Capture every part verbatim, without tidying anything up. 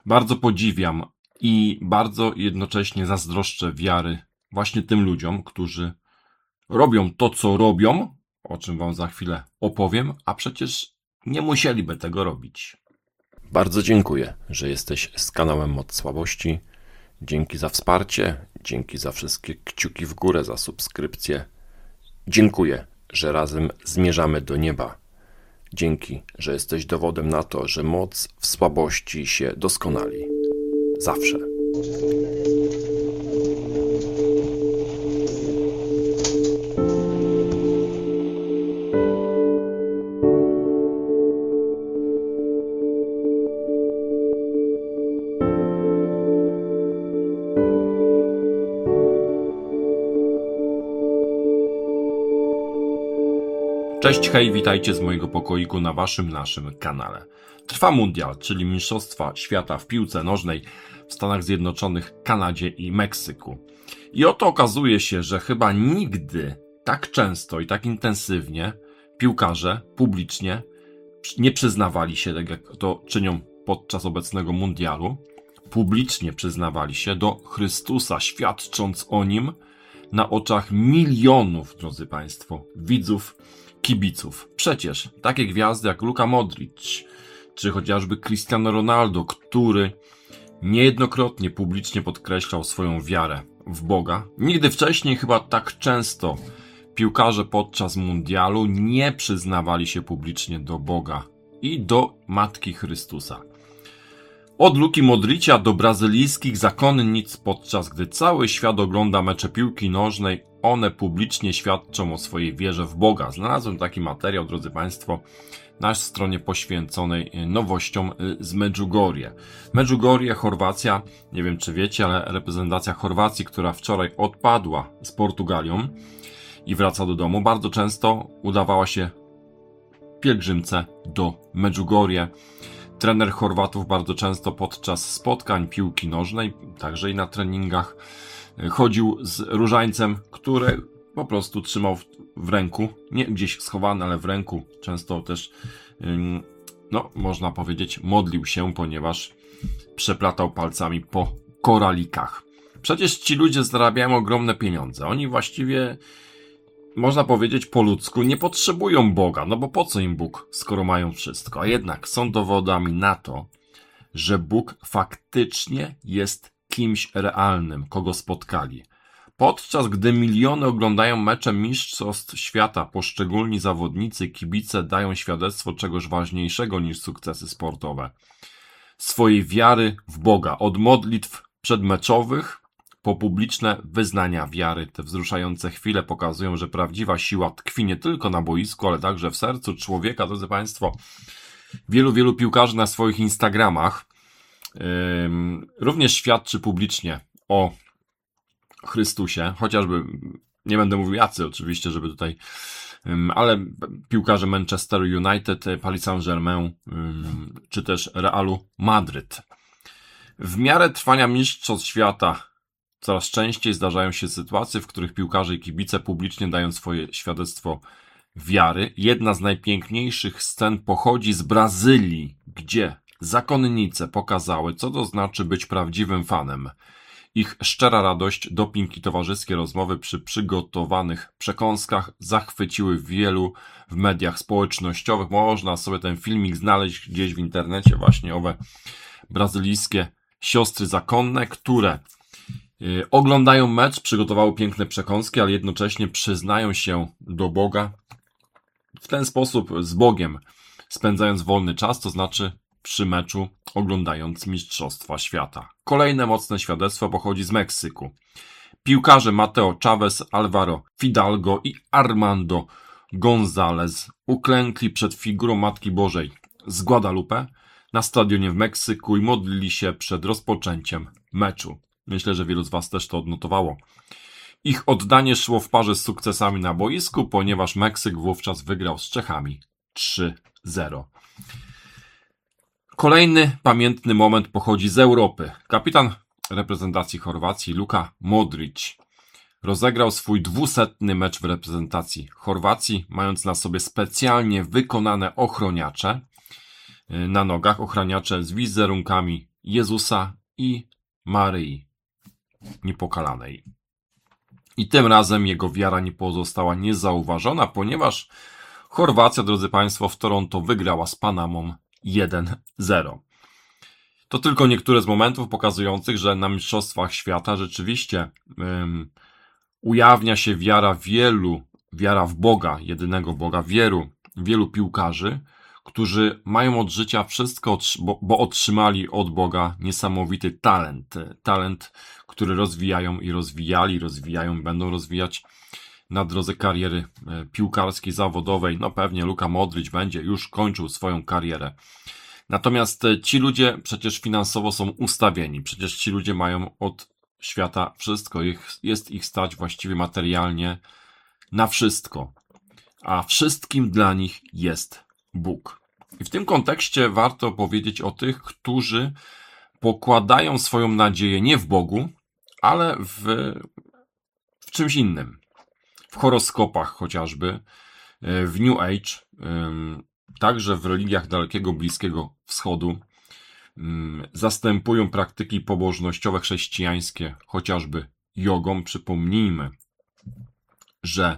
Bardzo podziwiam i bardzo jednocześnie zazdroszczę wiary właśnie tym ludziom, którzy robią to, co robią, o czym wam za chwilę opowiem, a przecież nie musieliby tego robić. Bardzo dziękuję, że jesteś z kanałem Moc Słabości. Dzięki za wsparcie, dzięki za wszystkie kciuki w górę, za subskrypcję. Dziękuję, że razem zmierzamy do nieba. Dzięki, że jesteś dowodem na to, że moc w słabości się doskonali. Zawsze. Cześć, hej, witajcie z mojego pokoiku na waszym, naszym kanale. Trwa mundial, czyli Mistrzostwa Świata w piłce nożnej w Stanach Zjednoczonych, Kanadzie i Meksyku. I oto okazuje się, że chyba nigdy tak często i tak intensywnie piłkarze publicznie nie przyznawali się, tak jak to czynią podczas obecnego mundialu, publicznie przyznawali się do Chrystusa, świadcząc o Nim na oczach milionów, drodzy Państwo, widzów, kibiców. Przecież takie gwiazdy jak Luka Modric, czy chociażby Cristiano Ronaldo, który niejednokrotnie publicznie podkreślał swoją wiarę w Boga. Nigdy wcześniej chyba tak często piłkarze podczas mundialu nie przyznawali się publicznie do Boga i do Matki Chrystusa. Od Luki Modricia do brazylijskich zakonnic, podczas gdy cały świat ogląda mecze piłki nożnej, one publicznie świadczą o swojej wierze w Boga. Znalazłem taki materiał, drodzy Państwo, na stronie poświęconej nowościom z Medjugorje. Medjugorje, Chorwacja, nie wiem czy wiecie, ale reprezentacja Chorwacji, która wczoraj odpadła z Portugalią i wraca do domu, bardzo często udawała się pielgrzymce do Medjugorje. Trener Chorwatów bardzo często podczas spotkań piłki nożnej, także i na treningach, chodził z różańcem, który po prostu trzymał w ręku, nie gdzieś schowany, ale w ręku. Często też, no można powiedzieć, modlił się, ponieważ przeplatał palcami po koralikach. Przecież ci ludzie zarabiają ogromne pieniądze. Oni właściwie, można powiedzieć po ludzku, nie potrzebują Boga, no bo po co im Bóg, skoro mają wszystko? A jednak są dowodami na to, że Bóg faktycznie jest kimś realnym, kogo spotkali. Podczas gdy miliony oglądają mecze Mistrzostw Świata, poszczególni zawodnicy, kibice dają świadectwo czegoś ważniejszego niż sukcesy sportowe. Swojej wiary w Boga, od modlitw przedmeczowych po publiczne wyznania wiary. Te wzruszające chwile pokazują, że prawdziwa siła tkwi nie tylko na boisku, ale także w sercu człowieka. Drodzy Państwo, wielu, wielu piłkarzy na swoich Instagramach yy, również świadczy publicznie o Chrystusie, chociażby, nie będę mówił jacy oczywiście, żeby tutaj, yy, ale piłkarze Manchester United, Paris Saint-Germain yy, czy też Realu Madryt. W miarę trwania Mistrzostw Świata coraz częściej zdarzają się sytuacje, w których piłkarze i kibice publicznie dają swoje świadectwo wiary. Jedna z najpiękniejszych scen pochodzi z Brazylii, gdzie zakonnice pokazały, co to znaczy być prawdziwym fanem. Ich szczera radość, doping i towarzyskie rozmowy przy przygotowanych przekąskach zachwyciły wielu w mediach społecznościowych. Można sobie ten filmik znaleźć gdzieś w internecie, właśnie owe brazylijskie siostry zakonne, które oglądają mecz, przygotowały piękne przekąski, ale jednocześnie przyznają się do Boga w ten sposób z Bogiem, spędzając wolny czas, to znaczy przy meczu oglądając Mistrzostwa Świata. Kolejne mocne świadectwo pochodzi z Meksyku. Piłkarze Mateo Chavez, Alvaro Fidalgo i Armando González uklękli przed figurą Matki Bożej z Guadalupe na stadionie w Meksyku i modlili się przed rozpoczęciem meczu. Myślę, że wielu z Was też to odnotowało. Ich oddanie szło w parze z sukcesami na boisku, ponieważ Meksyk wówczas wygrał z Czechami trzy zero. Kolejny pamiętny moment pochodzi z Europy. Kapitan reprezentacji Chorwacji Luka Modric rozegrał swój dwusetny mecz w reprezentacji Chorwacji, mając na sobie specjalnie wykonane ochroniacze na nogach, ochraniacze z wizerunkami Jezusa i Maryi Niepokalanej. I tym razem jego wiara nie pozostała niezauważona, ponieważ Chorwacja, drodzy Państwo, w Toronto wygrała z Panamą jeden zero. To tylko niektóre z momentów pokazujących, że na Mistrzostwach Świata rzeczywiście um, ujawnia się wiara wielu, wiara w Boga, jedynego Boga, wielu, wielu piłkarzy, którzy mają od życia wszystko, bo, bo otrzymali od Boga niesamowity talent. Talent, który rozwijają i rozwijali, rozwijają, będą rozwijać na drodze kariery piłkarskiej, zawodowej. No pewnie Luka Modrić będzie już kończył swoją karierę. Natomiast ci ludzie przecież finansowo są ustawieni. Przecież ci ludzie mają od świata wszystko. Ich, jest ich stać właściwie materialnie na wszystko. A wszystkim dla nich jest Bóg. I w tym kontekście warto powiedzieć o tych, którzy pokładają swoją nadzieję nie w Bogu, ale w, w czymś innym. W horoskopach chociażby, w New Age, także w religiach Dalekiego Bliskiego Wschodu. Zastępują praktyki pobożnościowe chrześcijańskie chociażby jogą. Przypomnijmy, że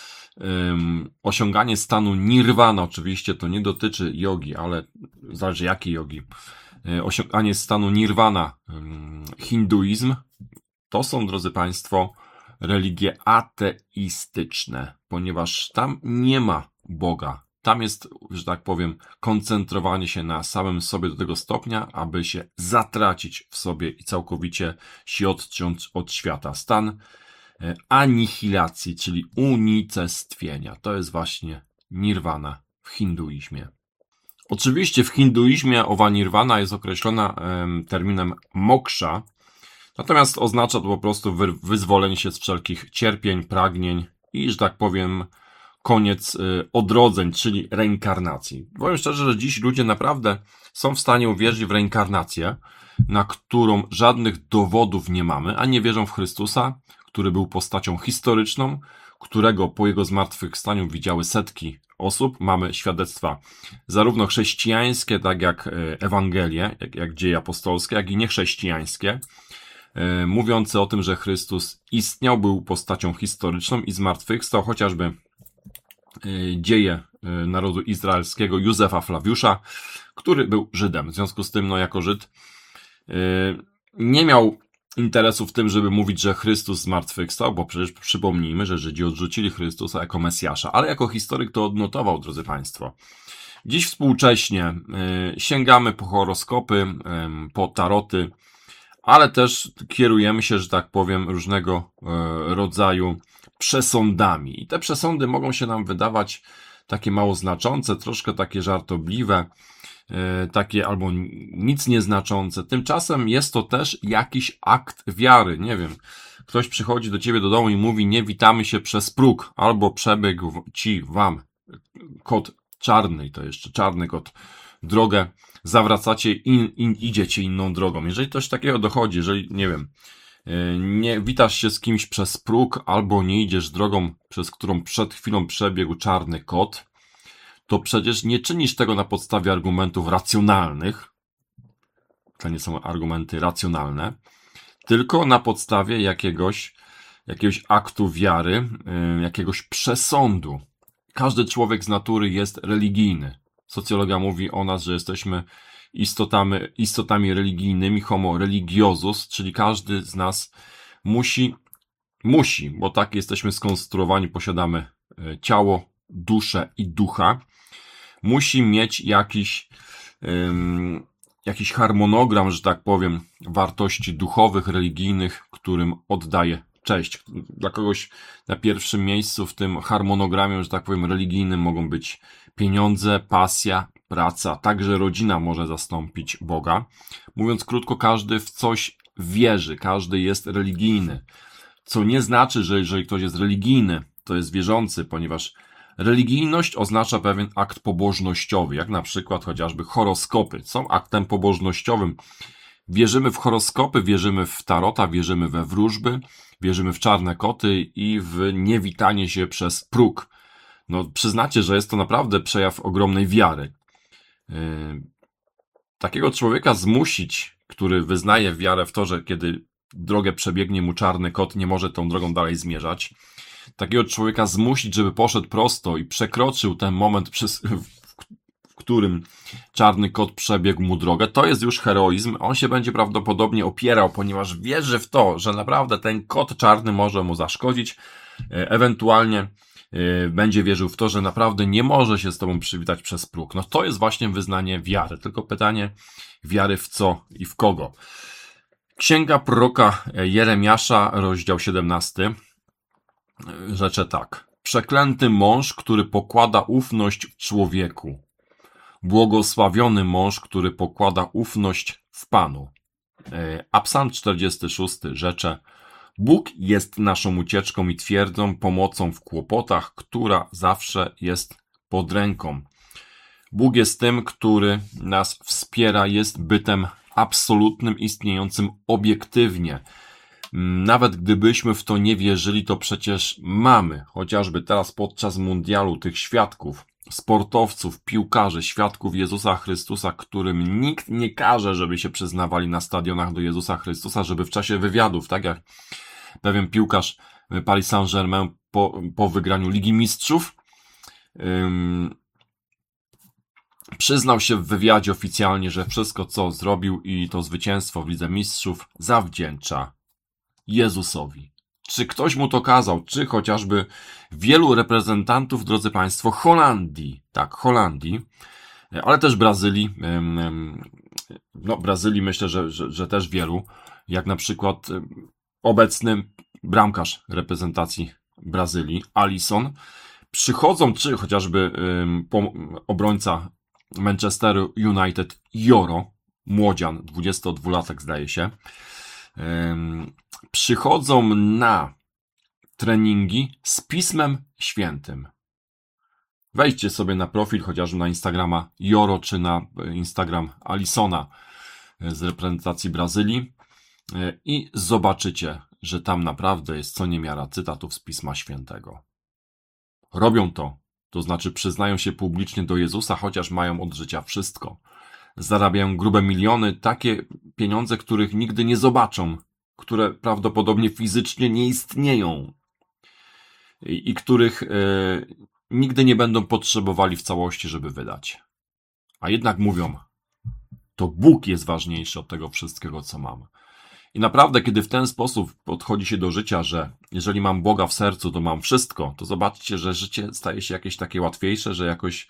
Um, osiąganie stanu nirwana, oczywiście to nie dotyczy jogi, ale zależy jakiej jogi, um, osiąganie stanu nirwana, um, hinduizm, to są, drodzy Państwo, religie ateistyczne, ponieważ tam nie ma Boga. Tam jest, że tak powiem, koncentrowanie się na samym sobie do tego stopnia, aby się zatracić w sobie i całkowicie się odciąć od świata. Stan anihilacji, czyli unicestwienia. To jest właśnie nirwana w hinduizmie. Oczywiście w hinduizmie owa nirwana jest określona em, terminem moksha, natomiast oznacza to po prostu wy, wyzwolenie się z wszelkich cierpień, pragnień i, że tak powiem, koniec y, odrodzeń, czyli reinkarnacji. Powiem szczerze, że dziś ludzie naprawdę są w stanie uwierzyć w reinkarnację, na którą żadnych dowodów nie mamy, a nie wierzą w Chrystusa, który był postacią historyczną, którego po jego zmartwychwstaniu widziały setki osób. Mamy świadectwa zarówno chrześcijańskie, tak jak Ewangelie, jak, jak dzieje apostolskie, jak i niechrześcijańskie, e, mówiące o tym, że Chrystus istniał, był postacią historyczną i zmartwychwstał, chociażby e, dzieje e, narodu izraelskiego Józefa Flawiusza, który był Żydem. W związku z tym, no jako Żyd, e, nie miał interesu w tym, żeby mówić, że Chrystus zmartwychwstał, bo przecież przypomnijmy, że Żydzi odrzucili Chrystusa jako Mesjasza, ale jako historyk to odnotował, drodzy Państwo. Dziś współcześnie y, sięgamy po horoskopy, y, po taroty, ale też kierujemy się, że tak powiem, różnego y, rodzaju przesądami. I te przesądy mogą się nam wydawać takie mało znaczące, troszkę takie żartobliwe, takie albo nic nieznaczące. Tymczasem jest to też jakiś akt wiary. Nie wiem, ktoś przychodzi do ciebie do domu i mówi: nie witamy się przez próg, albo przebiegł ci wam kot czarny, i to jeszcze czarny kot, drogę, zawracacie i, i idziecie inną drogą. Jeżeli coś takiego dochodzi, jeżeli, nie wiem, nie witasz się z kimś przez próg, albo nie idziesz drogą, przez którą przed chwilą przebiegł czarny kot, to przecież nie czynisz tego na podstawie argumentów racjonalnych, to nie są argumenty racjonalne, tylko na podstawie jakiegoś, jakiegoś aktu wiary, yy, jakiegoś przesądu. Każdy człowiek z natury jest religijny. Socjologia mówi o nas, że jesteśmy istotami, istotami religijnymi, homo religiosus, czyli każdy z nas musi, musi, bo tak jesteśmy skonstruowani, posiadamy ciało, duszę i ducha, musi mieć jakiś, um, jakiś harmonogram, że tak powiem, wartości duchowych, religijnych, którym oddaje cześć. Dla kogoś na pierwszym miejscu w tym harmonogramie, że tak powiem, religijnym mogą być pieniądze, pasja, praca, także rodzina może zastąpić Boga. Mówiąc krótko, każdy w coś wierzy, każdy jest religijny. Co nie znaczy, że jeżeli ktoś jest religijny, to jest wierzący, ponieważ religijność oznacza pewien akt pobożnościowy, jak na przykład chociażby horoskopy. Są aktem pobożnościowym. Wierzymy w horoskopy, wierzymy w tarota, wierzymy we wróżby, wierzymy w czarne koty i w niewitanie się przez próg. No, przyznacie, że jest to naprawdę przejaw ogromnej wiary. Yy, takiego człowieka zmusić, który wyznaje wiarę w to, że kiedy drogę przebiegnie mu czarny kot, nie może tą drogą dalej zmierzać, takiego człowieka zmusić, żeby poszedł prosto i przekroczył ten moment, przez, w którym czarny kot przebiegł mu drogę, to jest już heroizm. On się będzie prawdopodobnie opierał, ponieważ wierzy w to, że naprawdę ten kot czarny może mu zaszkodzić, ewentualnie będzie wierzył w to, że naprawdę nie może się z tobą przywitać przez próg. No to jest właśnie wyznanie wiary. Tylko pytanie, wiary w co i w kogo? Księga proroka Jeremiasza, rozdział siedemnasty, rzecze tak. Przeklęty mąż, który pokłada ufność w człowieku. Błogosławiony mąż, który pokłada ufność w Panu. A Psalm czterdziesty szósty rzecze. Bóg jest naszą ucieczką i twierdzą, pomocą w kłopotach, która zawsze jest pod ręką. Bóg jest tym, który nas wspiera, jest bytem absolutnym, istniejącym obiektywnie. Nawet gdybyśmy w to nie wierzyli, to przecież mamy, chociażby teraz podczas mundialu, tych świadków, sportowców, piłkarzy, świadków Jezusa Chrystusa, którym nikt nie każe, żeby się przyznawali na stadionach do Jezusa Chrystusa, żeby w czasie wywiadów, tak jak pewien piłkarz Paris Saint-Germain po, po wygraniu Ligi Mistrzów, ym, przyznał się w wywiadzie oficjalnie, że wszystko, co zrobił i to zwycięstwo w Lidze Mistrzów zawdzięcza Jezusowi. Czy ktoś mu to kazał? Czy chociażby wielu reprezentantów, drodzy Państwo, Holandii, tak, Holandii, ale też Brazylii, no Brazylii myślę, że, że, że też wielu, jak na przykład obecny bramkarz reprezentacji Brazylii, Alisson, przychodzą, czy chociażby obrońca Manchesteru United, Joro, młodzian, dwudziestodwulatek zdaje się, przychodzą na treningi z Pismem Świętym. Wejdźcie sobie na profil chociażby na Instagrama Joro, czy na Instagram Alissona z reprezentacji Brazylii i zobaczycie, że tam naprawdę jest co niemiara cytatów z Pisma Świętego. Robią to, to znaczy przyznają się publicznie do Jezusa, chociaż mają od życia wszystko. Zarabiają grube miliony, takie pieniądze, których nigdy nie zobaczą, które prawdopodobnie fizycznie nie istnieją i, i których e, nigdy nie będą potrzebowali w całości, żeby wydać. A jednak mówią, to Bóg jest ważniejszy od tego wszystkiego, co mam. I naprawdę, kiedy w ten sposób podchodzi się do życia, że jeżeli mam Boga w sercu, to mam wszystko, to zobaczcie, że życie staje się jakieś takie łatwiejsze, że jakoś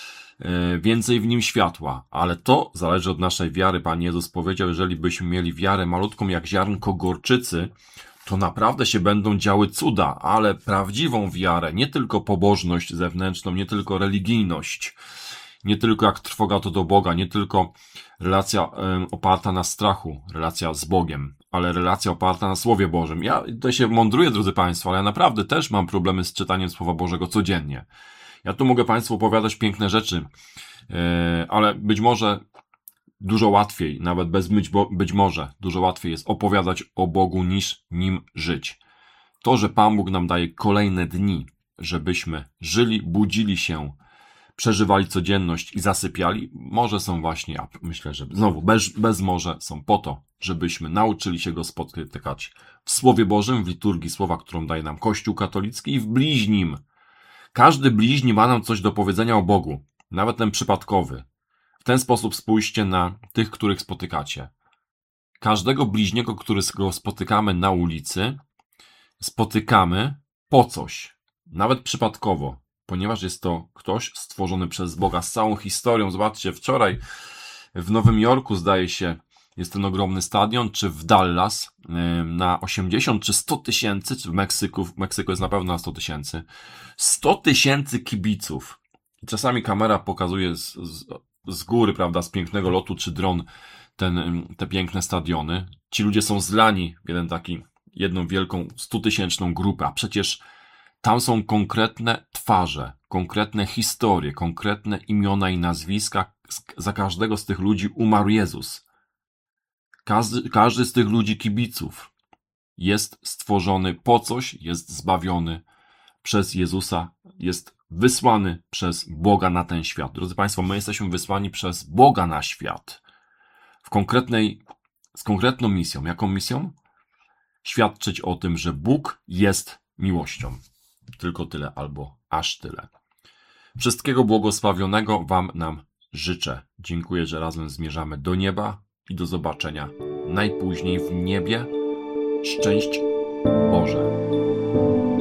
więcej w nim światła. Ale to zależy od naszej wiary. Pan Jezus powiedział, jeżeli byśmy mieli wiarę malutką jak ziarnko gorczycy, to naprawdę się będą działy cuda, ale prawdziwą wiarę, nie tylko pobożność zewnętrzną, nie tylko religijność, nie tylko jak trwoga to do Boga, nie tylko relacja y, oparta na strachu, relacja z Bogiem, ale relacja oparta na Słowie Bożym. Ja tutaj się mądruję, drodzy Państwo, ale ja naprawdę też mam problemy z czytaniem Słowa Bożego codziennie. Ja tu mogę Państwu opowiadać piękne rzeczy, yy, ale być może dużo łatwiej, nawet bez być, bo, być może dużo łatwiej jest opowiadać o Bogu niż nim żyć. To, że Pan Bóg nam daje kolejne dni, żebyśmy żyli, budzili się, przeżywali codzienność i zasypiali, może są właśnie, ja myślę, że znowu bez, bez może są po to, żebyśmy nauczyli się Go spotykać w Słowie Bożym, w liturgii Słowa, którą daje nam Kościół katolicki i w bliźnim. Każdy bliźni ma nam coś do powiedzenia o Bogu, nawet ten przypadkowy. W ten sposób spójrzcie na tych, których spotykacie. Każdego bliźniego, którego spotykamy na ulicy, spotykamy po coś, nawet przypadkowo, ponieważ jest to ktoś stworzony przez Boga z całą historią. Zobaczcie, wczoraj w Nowym Jorku, zdaje się, jest ten ogromny stadion, czy w Dallas na osiemdziesiąt czy sto tysięcy, czy w Meksyku, w Meksyku jest na pewno na sto tysięcy, sto tysięcy kibiców. Czasami kamera pokazuje z, z, z góry, prawda, z pięknego lotu, czy dron, ten, te piękne stadiony. Ci ludzie są zlani w jeden taki, jedną wielką stutysięczną grupę, a przecież tam są konkretne twarze, konkretne historie, konkretne imiona i nazwiska. Za każdego z tych ludzi umarł Jezus. Każdy, każdy z tych ludzi kibiców jest stworzony po coś, jest zbawiony przez Jezusa, jest wysłany przez Boga na ten świat. Drodzy Państwo, my jesteśmy wysłani przez Boga na świat. w konkretnej, z konkretną misją. Jaką misją? Świadczyć o tym, że Bóg jest miłością. Tylko tyle albo aż tyle. Wszystkiego błogosławionego Wam nam życzę. Dziękuję, że razem zmierzamy do nieba i do zobaczenia najpóźniej w niebie. Szczęść Boże.